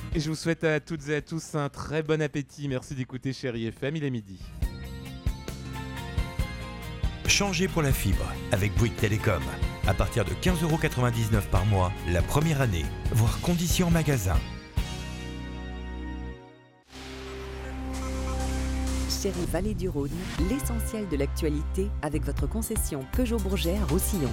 Et je vous souhaite à toutes et à tous un très bon appétit. Merci d'écouter Chérie FM, il est midi. Changez pour la fibre avec Bouygues Télécom. À partir de 15,99€ par mois, la première année, voire conditions en magasin. Chérie Vallée du Rhône, l'essentiel de l'actualité avec votre concession Peugeot Bourget à Roussillon.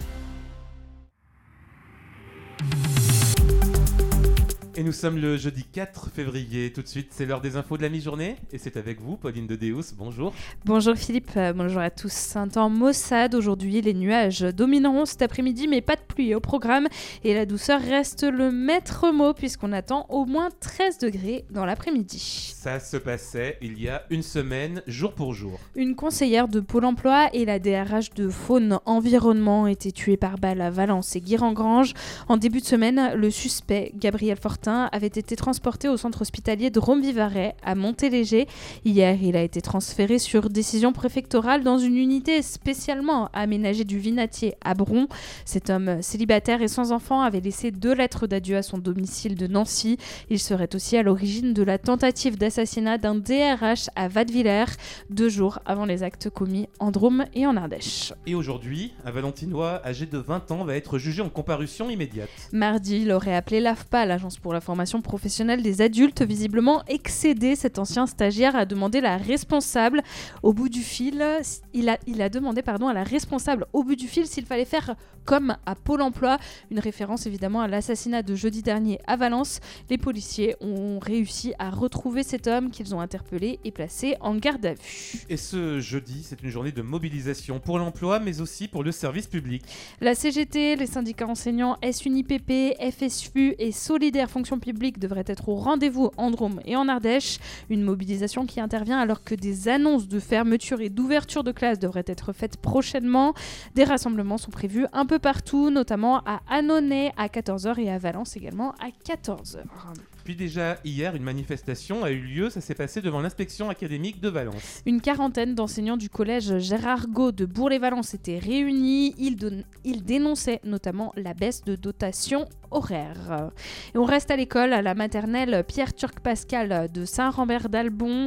Et nous sommes le jeudi 4 février. Tout de suite, c'est l'heure des infos de la mi-journée. Et c'est avec vous, Pauline de Deus. Bonjour. Bonjour Philippe, bonjour à tous. Un temps maussade aujourd'hui, les nuages domineront cet après-midi, mais pas de pluie au programme. Et la douceur reste le maître mot, puisqu'on attend au moins 13 degrés dans l'après-midi. Ça se passait il y a une semaine, jour pour jour. Une conseillère de Pôle emploi et la DRH de Faune Environnement étaient tuées par balle à Valence et Guirengrange. En début de semaine, le suspect, Gabriel Fortin, avait été transporté au centre hospitalier de Rome-Vivarais à Montéléger. Hier, il a été transféré sur décision préfectorale dans une unité spécialement aménagée du Vinatier à Bron. Cet homme célibataire et sans enfant avait laissé 2 lettres d'adieu à son domicile de Nancy. Il serait aussi à l'origine de la tentative d'assassinat d'un DRH à Wattwiller, 2 jours avant les actes commis en Drôme et en Ardèche. Et aujourd'hui, un Valentinois âgé de 20 ans va être jugé en comparution immédiate. Mardi, il aurait appelé l'AFPA, l'Agence pour la formation professionnelle des adultes, visiblement excédé. Cet ancien stagiaire a demandé la responsable au bout du fil. Il a demandé à la responsable au bout du fil s'il fallait faire comme à Pôle emploi. Une référence évidemment à l'assassinat de jeudi dernier à Valence. Les policiers ont réussi à retrouver cet homme qu'ils ont interpellé et placé en garde à vue. Et ce jeudi, c'est une journée de mobilisation pour l'emploi, mais aussi pour le service public. La CGT, les syndicats enseignants SUNIPP, FSU et Solidaire Fonction publique devraient être au rendez-vous en Drôme et en Ardèche. Une mobilisation qui intervient alors que des annonces de fermeture et d'ouverture de classes devraient être faites prochainement. Des rassemblements sont prévus un peu partout, notamment à Annonay à 14h et à Valence également à 14h. Puis déjà hier, une manifestation a eu lieu, ça s'est passé devant l'inspection académique de Valence. Une quarantaine d'enseignants du collège Gérard Gault de Bourg-les-Valence étaient réunis. Ils dénonçaient notamment la baisse de dotation horaire. Et on reste à l'école, à la maternelle Pierre Turc-Pascal de Saint-Rambert-d'Albon.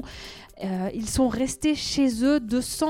Ils sont restés chez eux,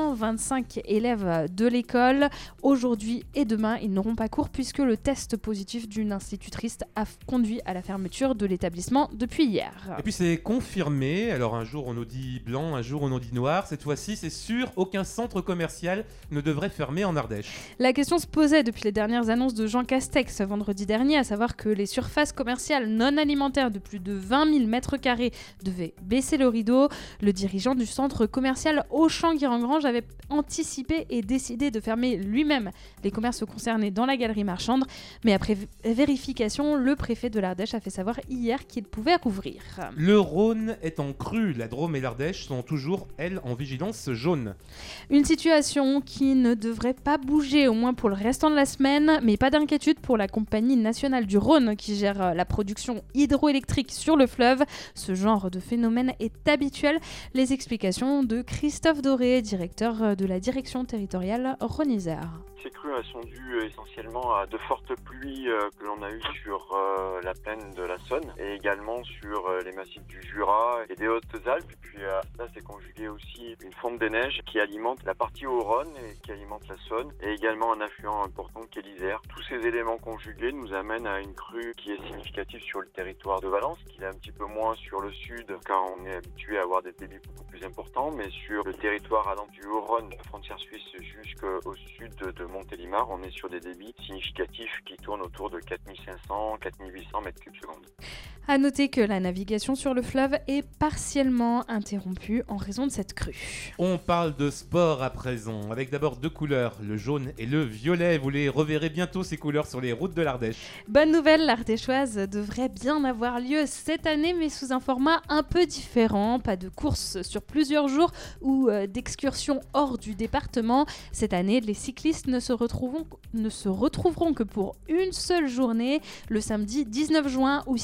225 élèves de l'école. Aujourd'hui et demain, ils n'auront pas cours puisque le test positif d'une institutrice a conduit à la fermeture de l'établissement depuis hier. Et puis c'est confirmé, alors un jour on nous dit blanc, un jour on nous dit noir. Cette fois-ci, c'est sûr, aucun centre commercial ne devrait fermer en Ardèche. La question se posait depuis les dernières annonces de Jean Castex vendredi dernier, à savoir que les surfaces commerciales non alimentaires de plus de 20 000 mètres carrés devaient baisser le rideau. Le dirigeant du centre commercial Auchan-Guirengrange avait anticipé et décidé de fermer lui-même les commerces concernés dans la galerie marchande. Mais après vérification, le préfet de l'Ardèche a fait savoir hier qu'il pouvait rouvrir. Le Rhône est en crue. La Drôme et l'Ardèche sont toujours, elles, en vigilance jaune. Une situation qui ne devrait pas bouger, au moins pour le restant de la semaine, mais pas d'inquiétude pour la Compagnie nationale du Rhône qui gère la production hydroélectrique sur le fleuve. Ce genre de phénomène est habituel. Les explications de Christophe Doré, directeur de la direction territoriale Rhône-Isère. Ces crues elles sont dues essentiellement à de fortes pluies que l'on a eues sur la plaine de la Saône et également sur les massifs du Jura et des Hautes-Alpes. Et puis ça c'est conjugué aussi une fonte des neiges qui alimente la partie Haut-Rhône et qui alimente la Saône et également un affluent important qui est l'Isère. Tous ces éléments conjugués nous amènent à une crue qui est significative sur le territoire de Valence, qui est un petit peu moins sur le sud car on est habitué à avoir des débits beaucoup plus importants, mais sur le territoire allant du Haut-Rhône, la frontière suisse jusqu'au sud de Montélimar, on est sur des débits significatifs qui tournent autour de 4500, 4800 mètres cubes secondes. À noter que la navigation sur le fleuve est partiellement interrompue en raison de cette crue. On parle de sport à présent, avec d'abord 2 couleurs, le jaune et le violet. Vous les reverrez bientôt ces couleurs sur les routes de l'Ardèche. Bonne nouvelle, l'Ardéchoise devrait bien avoir lieu cette année, mais sous un format un peu différent. Pas de course sur plusieurs jours ou d'excursions hors du département. Cette année, les cyclistes ne se retrouveront que pour une seule journée, le samedi 19 juin, où 6 parcours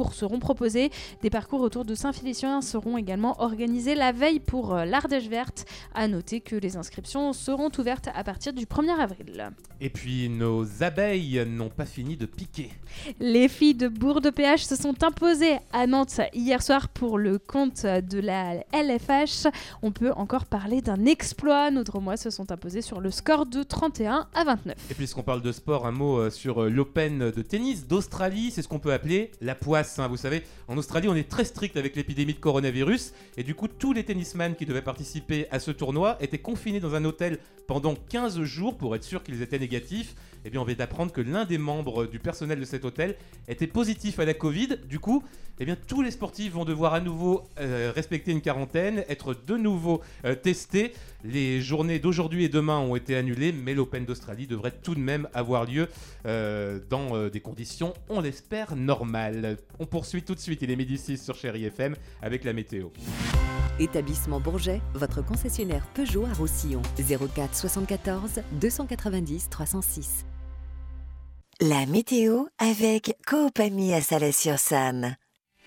parcours seront proposés. Des parcours autour de Saint-Félicien seront également organisés la veille pour l'Ardèche verte. À noter que les inscriptions seront ouvertes à partir du 1er avril. Et puis nos abeilles n'ont pas fini de piquer. Les filles de Bourg-de-Péage se sont imposées à Nantes hier soir pour le compte de la LFH. On peut encore parler d'un exploit. Nos Drômois se sont imposés sur le score de 31 à 29. Et puisqu'on parle de sport, un mot sur l'Open de tennis d'Australie. C'est ce qu'on peut appeler la poisse. Vous savez, en Australie, on est très strict avec l'épidémie de coronavirus. Et du coup, tous les tennisman qui devaient participer à ce tournoi étaient confinés dans un hôtel pendant 15 jours pour être sûr qu'ils étaient négatifs. Eh bien, on vient d'apprendre que l'un des membres du personnel de cet hôtel était positif à la Covid. Du coup, eh bien, tous les sportifs vont devoir à nouveau respecter une quarantaine, être de nouveau testés. Les journées d'aujourd'hui et demain ont été annulées, mais l'Open d'Australie devrait tout de même avoir lieu dans des conditions, on l'espère, normales. On poursuit tout de suite, il est 12h06 sur Chérie FM avec la météo. Établissement Bourget, votre concessionnaire Peugeot à Roussillon. 04 74 290 306. La météo avec Coop Ami à Salles-sur-Sanne.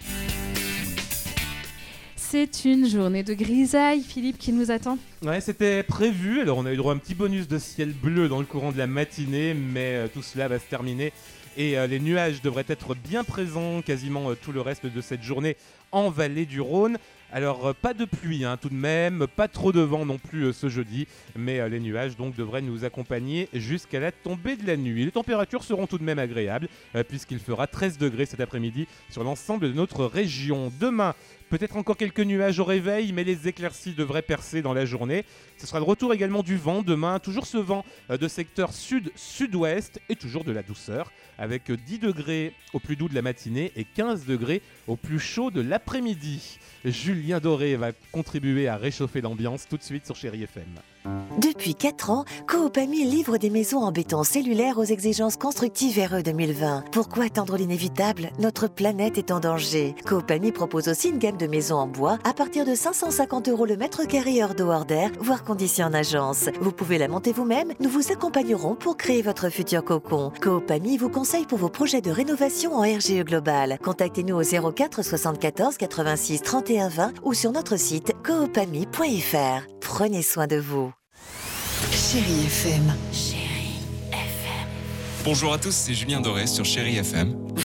C'est une journée de grisaille, Philippe, qui nous attend. Ouais, c'était prévu. Alors, on a eu droit à un petit bonus de ciel bleu dans le courant de la matinée, mais tout cela va se terminer. Et les nuages devraient être bien présents quasiment tout le reste de cette journée en vallée du Rhône. Alors pas de pluie tout de même, pas trop de vent non plus ce jeudi, mais les nuages donc devraient nous accompagner jusqu'à la tombée de la nuit. Les températures seront tout de même agréables puisqu'il fera 13 degrés cet après-midi sur l'ensemble de notre région. Demain, peut-être encore quelques nuages au réveil, mais les éclaircies devraient percer dans la journée. Ce sera le retour également du vent demain, toujours ce vent de secteur sud-sud-ouest et toujours de la douceur, avec 10 degrés au plus doux de la matinée et 15 degrés au plus chaud de l'après-midi. Julien Doré va contribuer à réchauffer l'ambiance tout de suite sur Chérie FM. Depuis 4 ans, Coop Ami livre des maisons en béton cellulaire aux exigences constructives RE 2020. Pourquoi attendre l'inévitable ? Notre planète est en danger. Coop Ami propose aussi une gamme de maisons en bois à partir de 550 € le mètre carré hors d'eau hors d'air, voire conditions en agence. Vous pouvez la monter vous-même, nous vous accompagnerons pour créer votre futur cocon. Coop Ami vous conseille pour vos projets de rénovation en RGE global. Contactez-nous au 04 74 86 31 20 ou sur notre site coopami.fr. Prenez soin de vous. Chérie FM. Bonjour à tous, c'est Julien Doré sur Chérie FM.